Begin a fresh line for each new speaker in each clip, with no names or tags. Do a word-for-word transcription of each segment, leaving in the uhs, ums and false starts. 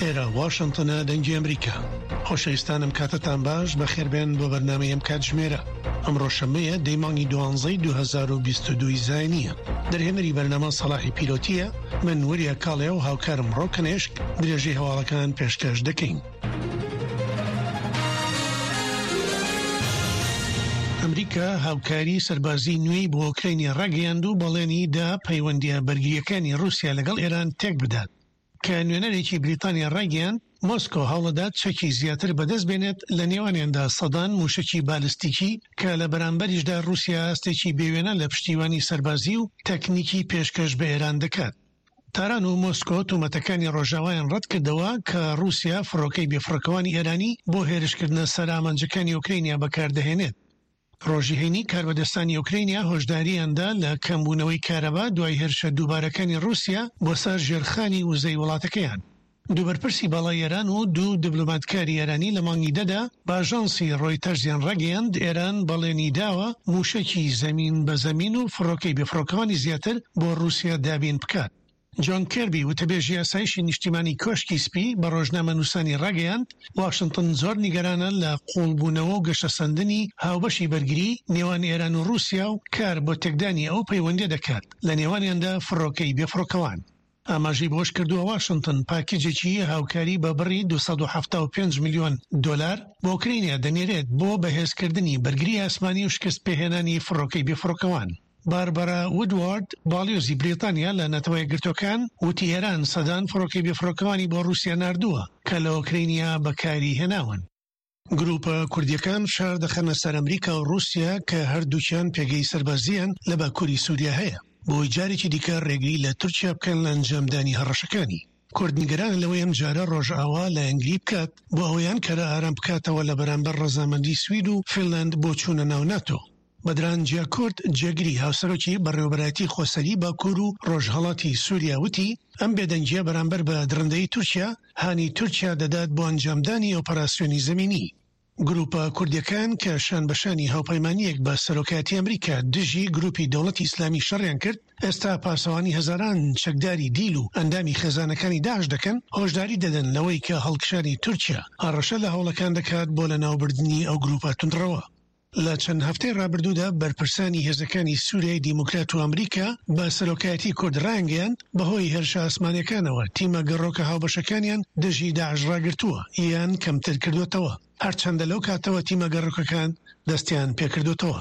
ئێرە واشنتنە دەنگی ئەمریکا. خۆشەویستانم کاتتان باش بەخێربێن بۆ بەرنامەیەم کاتژمێرە. ئەمڕۆ شەمەیە دەی مانگی دوانزەی دوو هەزار و بیست و دوو زاینیە. دەرهێنەری بەرنامە سەلاحی پیلۆتیە، من وەریە کاڵێ و هاوکارم ڕۆکنێشک درێژەی هەواڵەکان پێشکەش دەکەین. ئەمریکا هاوکاری سەربازی نوێی بۆ ئوکراینی ڕاگەیاند و بەڵێنی دا پەیوەندیە بەرگریەکانی رووسیا لەگەڵ ئێران تێک بدات. کە نوێنەرێکی بریتانیا ڕاگەیاند مۆسکۆ هەوڵەدات چەکی زیاتر بەدەست بێنێت لە نێوانیاندا سەدان موشکی بالستیکی کە لە بەرامبەریشدا رووسیا هەستێکی بێوێنە لە پشتیوانی سەربازی و تەکنیکی پێشکەش بە ئێران دەکات. تاران و مۆسکۆ تومەتەکانی ڕۆژاوایان ڕەت کردەوە کە رووسیا فڕۆکەی بێفڕۆکەوانی ئێرانی بۆ هێرشکردنە سەر ئامانجەکانی ئوکراینیا بەکاردەهێنێت. ڕۆژی هەینی کاربەدەستانی ئوکراینیا هۆشداریاندا لە کەمبوونەوەی کارەبا دوای هێرشە دووبارەکانی رووسیا بۆ سەر ژێرخانی وزەی وڵاتەکەیان. دووبەرپرسی باڵای ئێران و دوو دیبلۆماتکاری ئێرانی لە مانگی دەدا باژانسی ڕۆیتەرزیان ڕاگەیاند ئێران بەڵێنی داوە موشکی زەمین بە زەمین و فڕۆکەی بێفڕۆکەوانی زیاتر بۆ رووسیا دابین بکات. جۆن کێربی وتەبێژی یاسایشی نیشتیمانی کۆشکی سپی بە ڕۆژنامە نووسانی ڕاگەیاند واشنتن زۆر نیگەرانە لە قوڵبوونەوە و گەشەسەندنی هاوبەشی بەرگری نێوان ئێران و رووسیا و کار بۆ تێکدانی ئەو پەیوەندی دەکات لە نێوانیاندا فڕۆکەی بێفڕۆکەوان. ئاماژەی بۆش کردووە واشنتن پاکیجێکی هاوکاری بە بڕی دووسەد و هەفتاد و پێنج میلیۆن دۆلار بۆ ئوکراینیا دەنێرێت بۆ بەهێزکردنی بەرگری ئاسمانی و شکست پێهێنانی فڕۆکەی بێفڕۆکەوان. باربەرا وودوارد باڵیۆزی بریتانیا لە نەتەوە یەکگرتوەکان وتی ئێران سەدان فڕۆکەی بێفڕۆکەوانی بۆ رووسیا ناردووە کە لە ئوکراینیا بەکاری هێناون. گروپە کوردیەکان شار دەخەنە سەر ئەمریکا و رووسیا کە هەردووکیان پێگەی سەربازیان لە باکووری سووریا هەیە بۆی جارێکی دیکە ڕێگری لە تورکیا بکەن لە ئەنجامدانی هەڕەشەکانی. کوردنیگەران لەوەی ئەم جارە ڕۆژئاوا لە ئەنگلی بکات بۆ ئەوەیان کەرە ئارام بکاتەوە لە بەرامبەر ڕەزامەندی سوید و فینلاند بۆ چوونە ناو ناتۆ. بەدران جیاکۆرد جێگری هاوسەرۆکی بەڕێوەبەرەتی خۆسەری باکوور و ڕۆژهەڵاتی سووریا وتی ئەم بێدەنگیە بەرامبەر بە درەندەی تورکیا هانی تورکیا دەدات بۆ ئەنجامدانی ئۆپەراسیۆنی زەمینی. گروپە کوردیەکان کە شان بەشانی هاوپەیمانیەک بە سەرۆکایەتی ئەمریکا دژی گروپی دەوڵەتی ئیسلامی شەڕیان کرد ئێستا پاسەوانی هەزاران چەکداری دیل و ئەندامی خێزانەکانی داعش دەکەن هۆشداری دەدەن لەوەی کە هەڵکشانی تورکیا هەڕەشە لە هەوڵەکان دەکات بۆ لە ناوبردننی ئەو گروپە توندڕەوە. لە چەند هەفتەی ڕابردوودا بەرپرسانی هێزەکانی سووریای دیموکرات و ئەمریکا بە سەرۆکایەتی کورد ڕانگەیاند بەهۆی هێرشە ئاسمانیەکانەوە تیمە گەڕۆکە هاوبەشەکانیان دژی داعش ڕاگرتووە یان کەمتر کردوێتەوە هەرچەندە لەو کاتەوە تیمە گەڕۆکەکان دەستیان پێکردوێتەوە.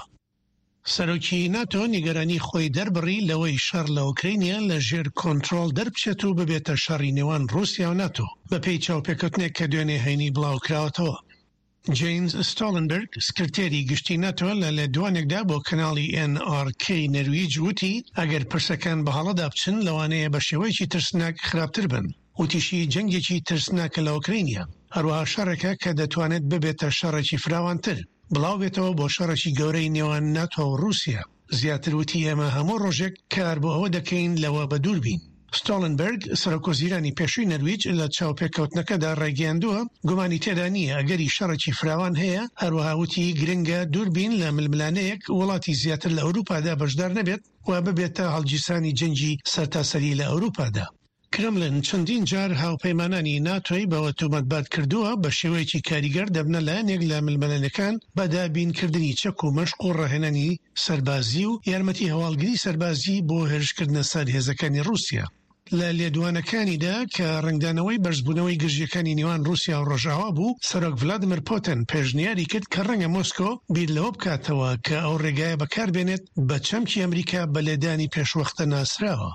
سەرۆکی ناتۆ نیگەرانی خۆی دەربڕی لەوەی شەڕ لە ئوکراینیا لە ژێر کۆنتڕۆڵ دەربچێت و ببێتە شەڕی نێوان رووسیا و ناتۆ بەپێی چاوپێکەوتنێک کە دوێنێ هەینی بڵاوکراوەتەوە. جیمز ستۆلنبرگ سکرتێری گشتی ناتۆ لە لێدوانێکدا بۆ کەناڵی ئێن ئار کێی نەرویج وتی ئەگەر پرسەکان بە هەڵەدا بچن لەوانەیە بە شێوەیەکی ترسناک خراپتر بن. وتیشی جەنگێکی ترسناکە لە ئوکراینیا هەروەها شەڕێکە کە دەتوانێت ببێتە شەڕێکی فراوانتر بڵاو بێتەوە بۆ شەڕێکی گەورەی نێوان ناتۆ و رووسیا. زیاتر وتی ئێمە هەموو ڕۆژێک کار بۆ ئەوە دەکەین لەوە بە دوور بین. ستۆلنبرگ سەرۆکۆزیرانی پێشووی نەرویج لە چاوپێکەوتنەکەدا ڕێگەیاندووە گومانی تێدا نییە ئەگەری شەڕێکی فراوان هەیە هەروەها وتی گرنگە دووربین لە ململانەیەک وڵاتی زیاتر لە ئەوروپادا بەشدار نەبێت و ببێتە هەڵگیرسانی جەنگی سەرتاسەری لە ئەوروپادا. کرملن چەندین جار هاوپەیمانانی ناتۆی بەوە تۆمەتبات کردووە بە شێوەیەکی کاریگەر دەبنە لایەنێک لە ململانەکان بە دابینکردنی چەک و مەشق و ڕاهێنانی سەربازی و یارمەتی هەواڵگری سەربازی بۆ هێرشکردنە سەر هێزەکانی رووسیا. لە لێدوانەکانیدا کە ڕنگدانەوەی بەرزبوونەوەی گژیەکانی نێوان رووسیا و ڕۆژاوا بوو سەرۆک ڤلادیمیر پۆتن پێشنیاری کرد کە ڕەنگە مۆسکۆ بیر لەوە بکاتەوە کە ئەو ڕێگایە بەکاربێنێت بە چەمکی ئەمریکا بە لێدانی پێشوەختە ناسراوە.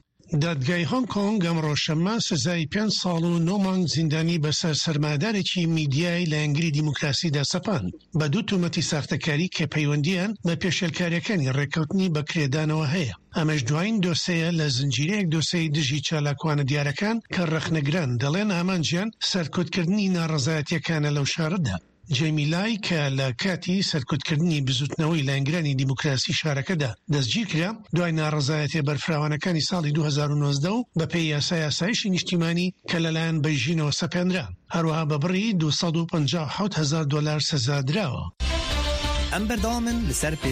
دادگای هۆنگ کۆنگ ئەمڕۆ شەممە سزای پێنج ساڵ و نۆ مانگ زیندانی بەسەر سەرمادارێکی میدیای لە ئەنگری دیموکراسیدا سەپاند بە دوو تومەتی ساختەکاری کە پەیوەندیان بە پێشێلکاریەکانی ڕێکەوتنی بەکرێدانەوە هەیە. ئەمەش دوایین دۆسەیە لە زنجیرەیەک دۆسەی دژی چالاکوانە دیارەکان کە ڕەخنەگران دەڵێن ئامانجیان سەرکوتکردنی ناڕەزایەتیەکانە لەو شارەدا. جەیمی لای کە لە کاتی سەرکوتکردنی بزوتنەوەی لە ئەنگرانی دیموکراسی شارەکەدا دەستگیر کرا دوای ناڕەزایەتیە بەرفراوانەکانی ساڵی دوو هەزار و نۆزدە و بەپێی یاسای یاسایشی نیشتیمانی کە لەلایەن بەیژینەوە سەپێنرا هەروەها بە بڕی دووسەد و پەنجا و حەوت هەزار دۆلار سەزا دراوە.
ئەم بەردەوامن لەسەر